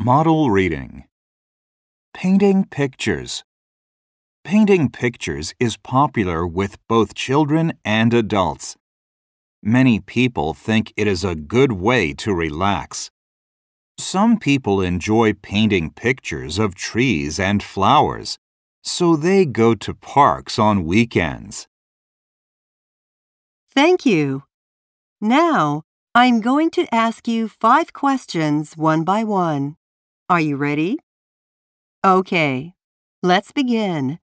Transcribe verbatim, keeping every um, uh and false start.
Model reading. Painting pictures. Painting pictures is popular with both children and adults. Many people think it is a good way to relax. Some people enjoy painting pictures of trees and flowers, so they go to parks on weekends. Thank you. Now, I'm going to ask you five questions one by one. Are you ready? Okay, let's begin.